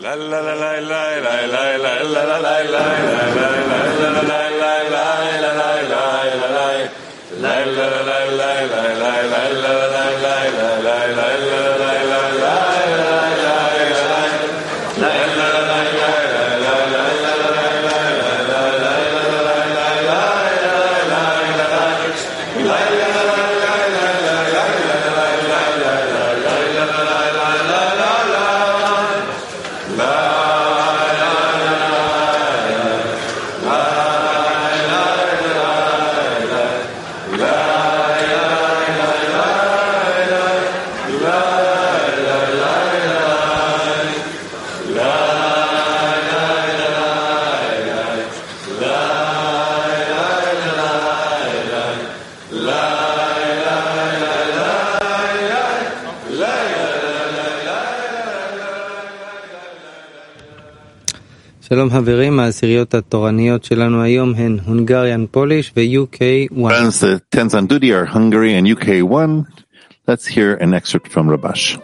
שלום חברים, העשיריות התורניות שלנו היום הן Hungarian Polish ו-UK 1. Friends, the 10s on duty are Hungary and UK 1. Let's hear an excerpt from Rabash.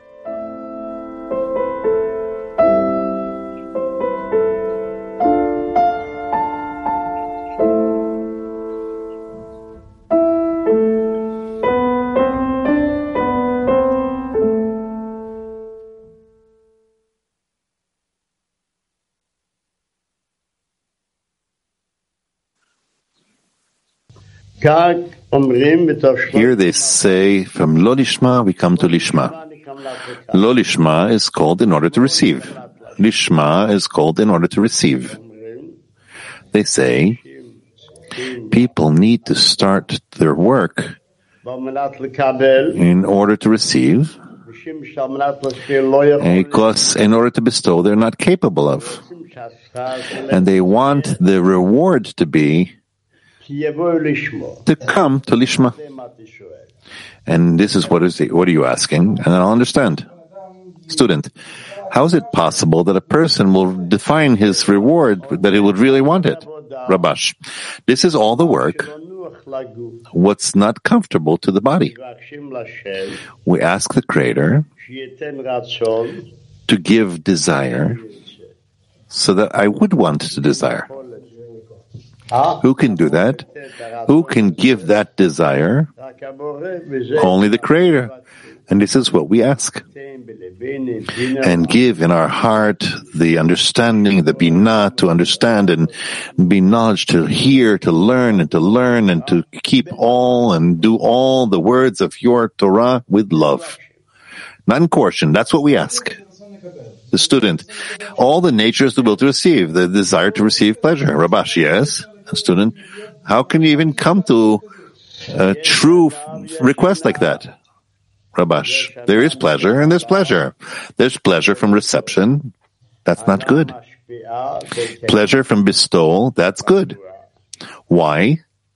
Here they say, from Lo Lishma we come to Lishma. Lo Lishma is called in order to receive. Lishma is called in order to receive. They say, people need to start their work in order to receive, because in order to bestow they're not capable of. And they want the reward to be to come to Lishma. And this is what are you asking? And I'll understand. Student, how is it possible that a person will define his reward that he would really want it? Rabash, this is all the work, what's not comfortable to the body. We ask the Creator to give desire so that I would want to desire. Who can do that? Who can give that desire? Only the Creator. And this is what we ask. And give in our heart the understanding, the binah, to understand, and be knowledge, to hear, to learn, and to keep all and do all the words of your Torah with love. Not in coercion. That's what we ask. The student, all the nature is the will to receive, the desire to receive pleasure. Rabash, yes. Student, how can you even come to a true request like that? Rabash, there is pleasure and there's pleasure. There's pleasure from reception. That's not good. Pleasure from bestowal. That's good. Why?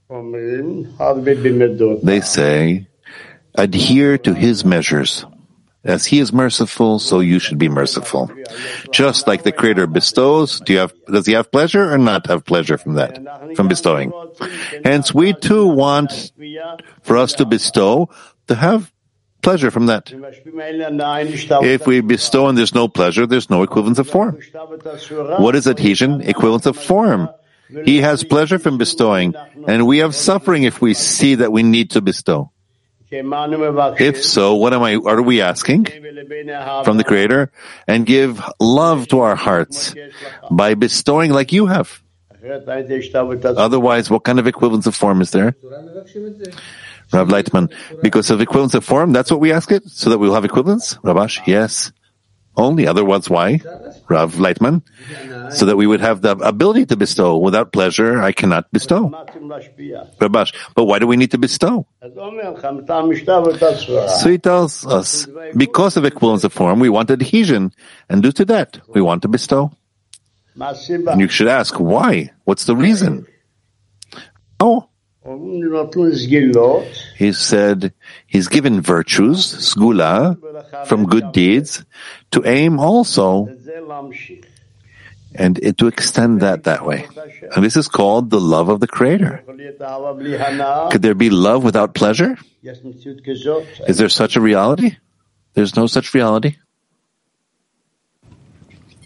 They say, adhere to his measures. As he is merciful, so you should be merciful. Just like the Creator bestows, does he have pleasure or not have pleasure from that, from bestowing? Hence, we too want for us to bestow, to have pleasure from that. If we bestow and there's no pleasure, there's no equivalence of form. What is adhesion? Equivalence of form. He has pleasure from bestowing, and we have suffering if we see that we need to bestow. If so, what are we asking from the Creator? And give love to our hearts by bestowing like you have. Otherwise, what kind of equivalence of form is there? Rav Leitman, because of equivalence of form, that's what we ask it? So that we'll have equivalence? Rabash, yes. Only, otherwise why? Rav Leitman, so that we would have the ability to bestow. Without pleasure, I cannot bestow. Rabash, but why do we need to bestow? So he tells us, because of equivalence of form, we want adhesion, and due to that, we want to bestow. And you should ask, why? What's the reason? Oh, he said he's given virtues, sgula, from good deeds, to aim also, and to extend that way. And this is called the love of the Creator. Could there be love without pleasure? Is there such a reality? There's no such reality.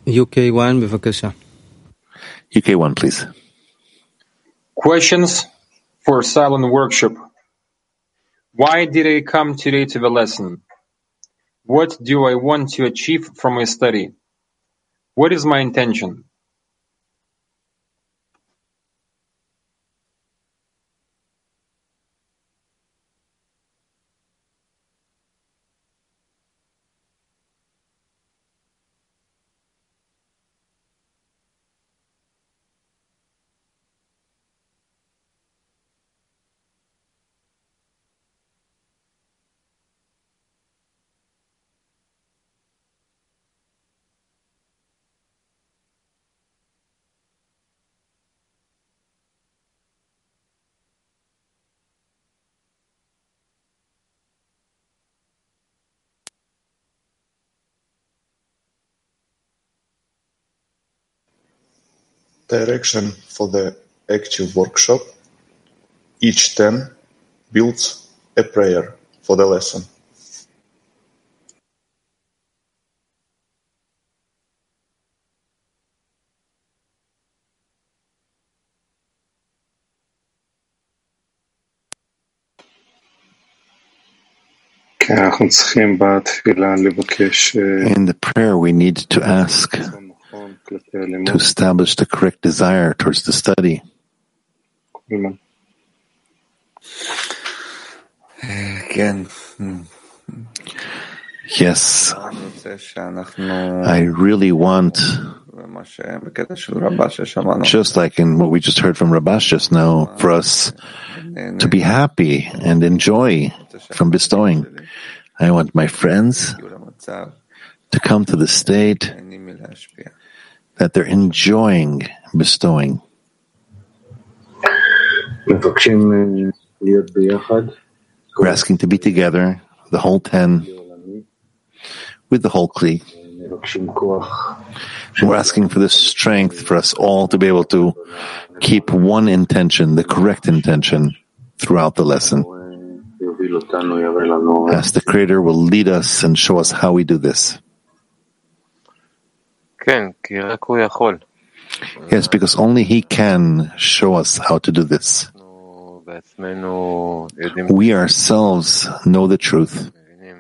UK1, בבקשה. UK1, please. Questions for silent workshop. Why did I come today to the lesson? What do I want to achieve from my study? What is my intention? Direction for the active workshop. Each 10 builds a prayer for the lesson. In the prayer, we need to ask to establish the correct desire towards the study. Yes, I really want, just like in what we just heard from Rabash just now, for us to be happy and enjoy from bestowing. I want my friends to come to the state that they're enjoying bestowing. We're asking to be together, the whole 10, with the whole Kli. We're asking for the strength for us all to be able to keep one intention, the correct intention, throughout the lesson. As the Creator will lead us and show us how we do this. Yes, because only He can show us how to do this. We ourselves know the truth.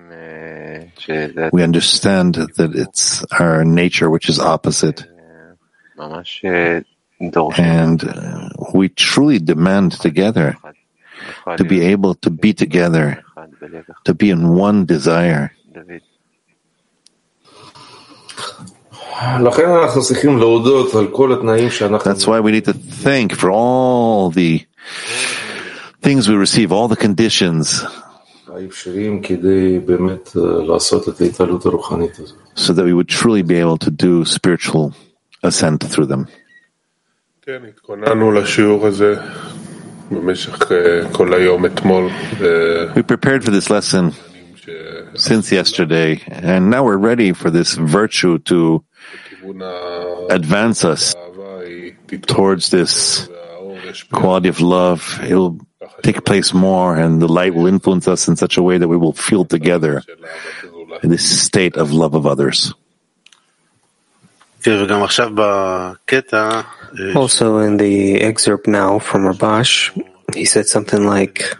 We understand that it's our nature which is opposite. And we truly demand together to be able to be together, to be in one desire. That's why we need to thank for all the things we receive, all the conditions, so that we would truly be able to do spiritual ascent through them. We prepared for this lesson since yesterday, and now we're ready for this virtue to advance us towards this quality of love. It will take place more, and the light will influence us in such a way that we will feel together in this state of love of others. Also, in the excerpt now from Rabash, he said something like,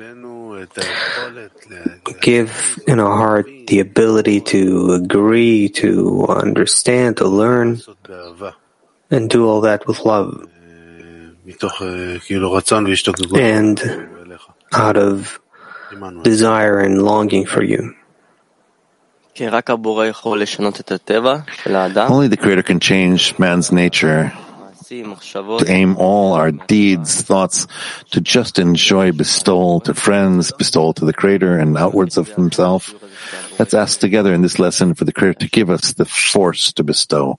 give in our heart the ability to agree, to understand, to learn, and do all that with love. And out of desire and longing for you. Only the Creator can change man's nature, to aim all our deeds, thoughts, to just enjoy bestowal to friends, bestowal to the Creator, and outwards of Himself. Let's ask together in this lesson for the Creator to give us the force to bestow.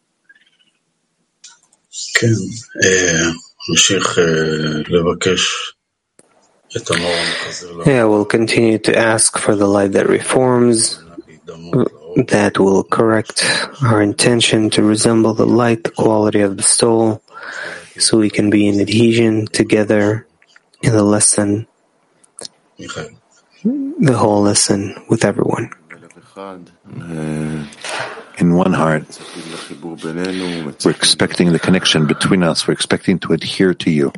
Yeah, we'll continue to ask for the light that reforms, that will correct our intention to resemble the light, the quality of the soul, so we can be in adhesion together in the lesson, the whole lesson with everyone. in one heart. We're expecting the connection between us. We're expecting to adhere to you.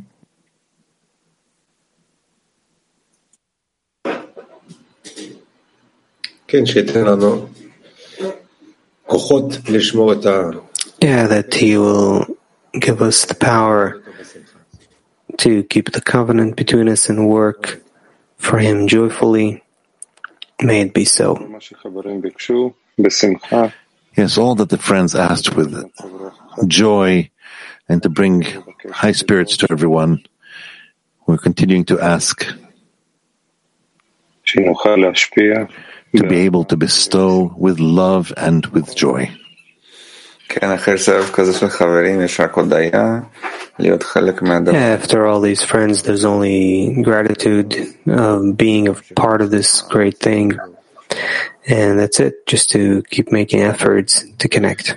Yeah, that He will give us the power to keep the covenant between us and work for Him joyfully. May it be so. Yes, all that the friends asked with joy and to bring high spirits to everyone, we're continuing to ask to be able to bestow with love and with joy. After all these friends, there's only gratitude of being a part of this great thing. And that's it, just to keep making efforts to connect.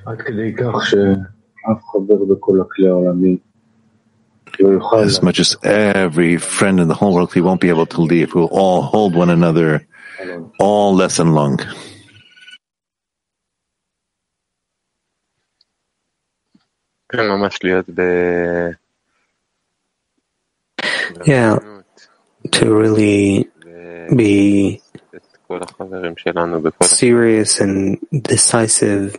As much as every friend in the whole world, we won't be able to leave. We'll all hold one another all lesson long. Yeah, to really be serious and decisive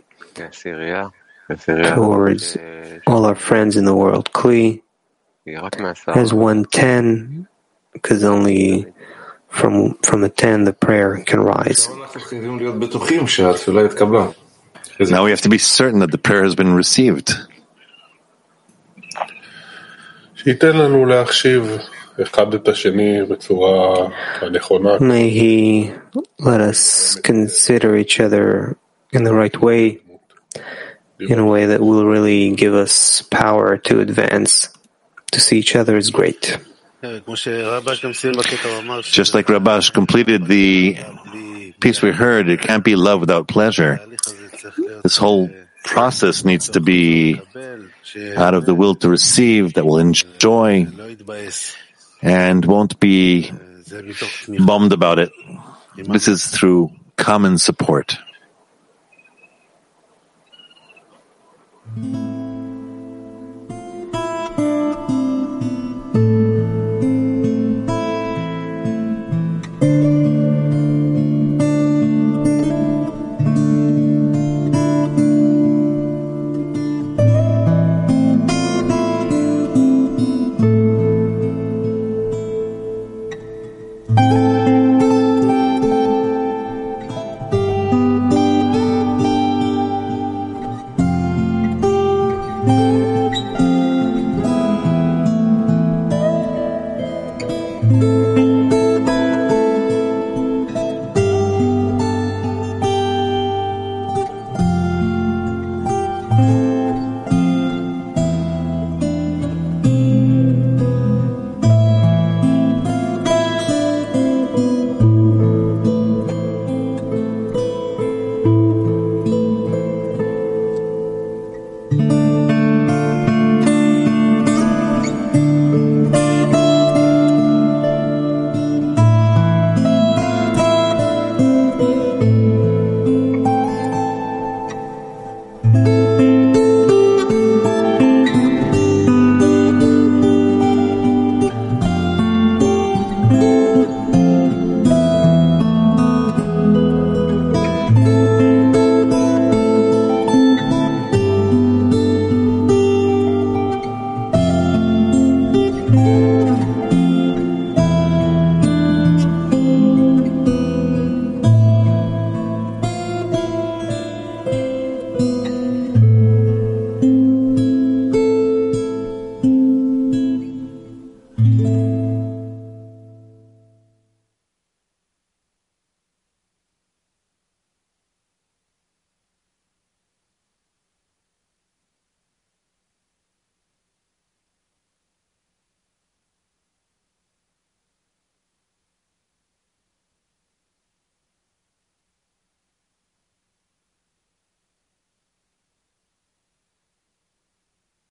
towards all our friends in the world. Kli has 110, because only from a 10 the prayer can rise. Now we have to be certain that the prayer has been received. May He let us consider each other in the right way, in a way that will really give us power to advance, to see each other as great. Just like Rabash completed the piece we heard, it can't be love without pleasure. This whole process needs to be out of the will to receive, that will enjoy and won't be bummed about it. This is through common support.